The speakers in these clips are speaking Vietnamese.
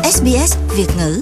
SBS Việt ngữ.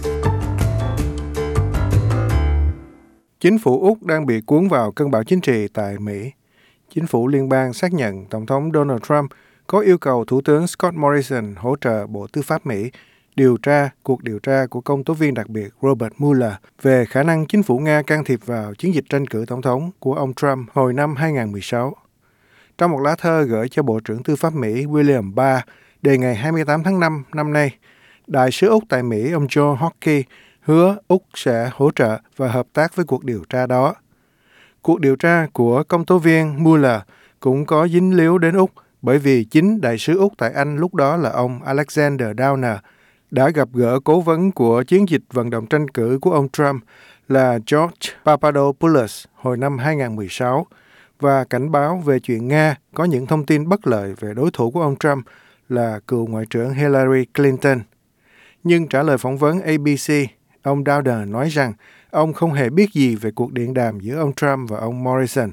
Chính phủ Úc đang bị cuốn vào cơn bão chính trị tại Mỹ. Chính phủ liên bang xác nhận Tổng thống Donald Trump có yêu cầu Thủ tướng Scott Morrison hỗ trợ Bộ Tư pháp Mỹ điều tra cuộc điều tra của công tố viên đặc biệt Robert Mueller về khả năng chính phủ Nga can thiệp vào chiến dịch tranh cử tổng thống của ông Trump hồi năm 2016. Trong một lá thơ gửi cho Bộ trưởng Tư pháp Mỹ William Barr đề ngày 28 tháng 5 năm nay, Đại sứ Úc tại Mỹ ông Joe Hockey hứa Úc sẽ hỗ trợ và hợp tác với cuộc điều tra đó. Cuộc điều tra của công tố viên Mueller cũng có dính líu đến Úc bởi vì chính đại sứ Úc tại Anh lúc đó là ông Alexander Downer đã gặp gỡ cố vấn của chiến dịch vận động tranh cử của ông Trump là George Papadopoulos hồi năm 2016 và cảnh báo về chuyện Nga có những thông tin bất lợi về đối thủ của ông Trump là cựu Ngoại trưởng Hillary Clinton. Nhưng trả lời phỏng vấn ABC, ông Downer nói rằng ông không hề biết gì về cuộc điện đàm giữa ông Trump và ông Morrison.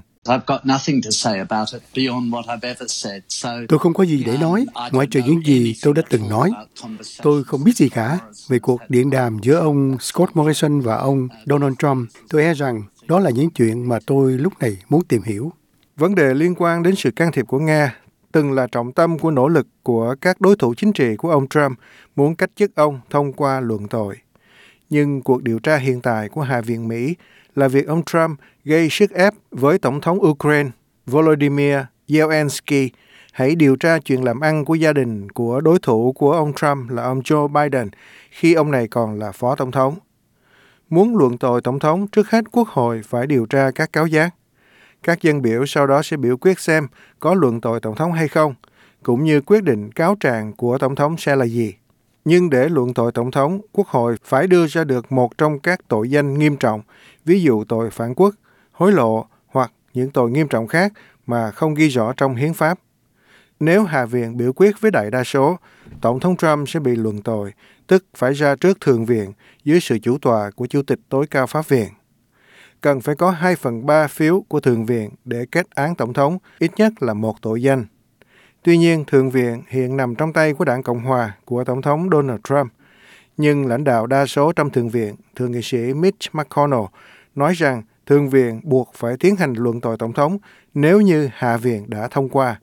Tôi không có gì để nói, ngoại trừ những gì tôi đã từng nói. Tôi không biết gì cả về cuộc điện đàm giữa ông Scott Morrison và ông Donald Trump. Tôi e rằng đó là những chuyện mà tôi lúc này muốn tìm hiểu. Vấn đề liên quan đến sự can thiệp của Nga từng là trọng tâm của nỗ lực của các đối thủ chính trị của ông Trump muốn cách chức ông thông qua luận tội. Nhưng cuộc điều tra hiện tại của Hạ viện Mỹ là việc ông Trump gây sức ép với Tổng thống Ukraine Volodymyr Zelensky hãy điều tra chuyện làm ăn của gia đình của đối thủ của ông Trump là ông Joe Biden khi ông này còn là phó tổng thống. Muốn luận tội tổng thống, trước hết Quốc hội phải điều tra các cáo giác. Các dân biểu sau đó sẽ biểu quyết xem có luận tội tổng thống hay không, cũng như quyết định cáo trạng của tổng thống sẽ là gì. Nhưng để luận tội tổng thống, Quốc hội phải đưa ra được một trong các tội danh nghiêm trọng, ví dụ tội phản quốc, hối lộ hoặc những tội nghiêm trọng khác mà không ghi rõ trong hiến pháp. Nếu Hạ viện biểu quyết với đại đa số, Tổng thống Trump sẽ bị luận tội, tức phải ra trước Thượng viện dưới sự chủ tọa của Chủ tịch tối cao Pháp viện. Cần phải có 2/3 phiếu của Thượng viện để kết án Tổng thống, ít nhất là một tội danh. Tuy nhiên, Thượng viện hiện nằm trong tay của Đảng Cộng Hòa của Tổng thống Donald Trump. Nhưng lãnh đạo đa số trong Thượng viện, Thượng nghị sĩ Mitch McConnell, nói rằng Thượng viện buộc phải tiến hành luận tội Tổng thống nếu như Hạ viện đã thông qua.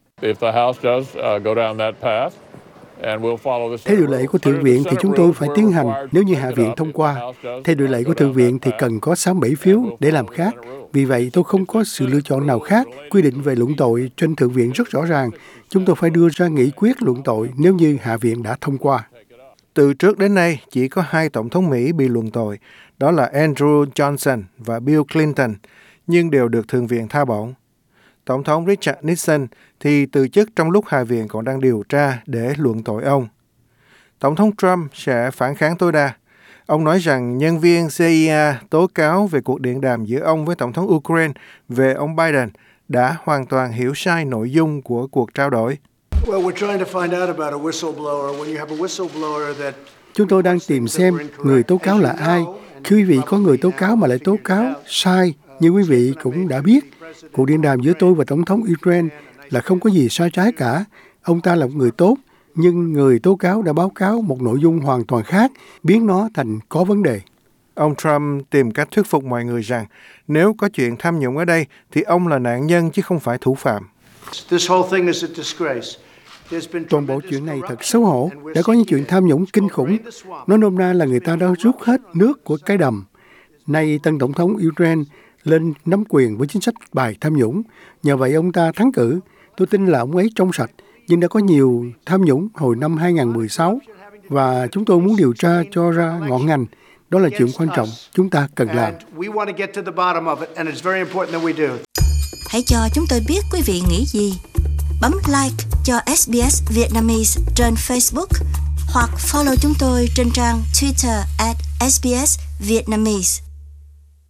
Theo điều lệ của Thượng viện thì chúng tôi phải tiến hành nếu như Hạ viện thông qua. Theo điều lệ của Thượng viện thì cần có 67 phiếu để làm khác. Vì vậy tôi không có sự lựa chọn nào khác. Quy định về luận tội trên Thượng viện rất rõ ràng. Chúng tôi phải đưa ra nghị quyết luận tội nếu như Hạ viện đã thông qua. Từ trước đến nay, chỉ có 2 tổng thống Mỹ bị luận tội, đó là Andrew Johnson và Bill Clinton, nhưng đều được Thượng viện tha bổng. Tổng thống Richard Nixon thì từ chức trong lúc Hạ viện còn đang điều tra để luận tội ông. Tổng thống Trump sẽ phản kháng tối đa. Ông nói rằng nhân viên CIA tố cáo về cuộc điện đàm giữa ông với Tổng thống Ukraine về ông Biden đã hoàn toàn hiểu sai nội dung của cuộc trao đổi. Chúng tôi đang tìm xem người tố cáo là ai. Khi quý vị có người tố cáo mà lại tố cáo sai, như quý vị cũng đã biết, cuộc điện đàm giữa tôi và Tổng thống Ukraine là không có gì sai trái cả. Ông ta là một người tốt, nhưng người tố cáo đã báo cáo một nội dung hoàn toàn khác, biến nó thành có vấn đề. Ông Trump tìm cách thuyết phục mọi người rằng nếu có chuyện tham nhũng ở đây thì ông là nạn nhân chứ không phải thủ phạm. Toàn bộ chuyện này thật xấu hổ. Đã có những chuyện tham nhũng kinh khủng. Nói nôm na là người ta đã rút hết nước của cái đầm. Nay tân Tổng thống Ukraine lên nắm quyền với chính sách bài tham nhũng. Nhờ vậy ông ta thắng cử. Tôi tin là ông ấy trong sạch, nhưng đã có nhiều tham nhũng hồi năm 2016. Và chúng tôi muốn điều tra cho ra ngọn ngành. Đó là chuyện quan trọng chúng ta cần làm. Hãy cho chúng tôi biết quý vị nghĩ gì. Bấm like cho SBS Vietnamese trên Facebook hoặc follow chúng tôi trên trang Twitter @SBS Vietnamese.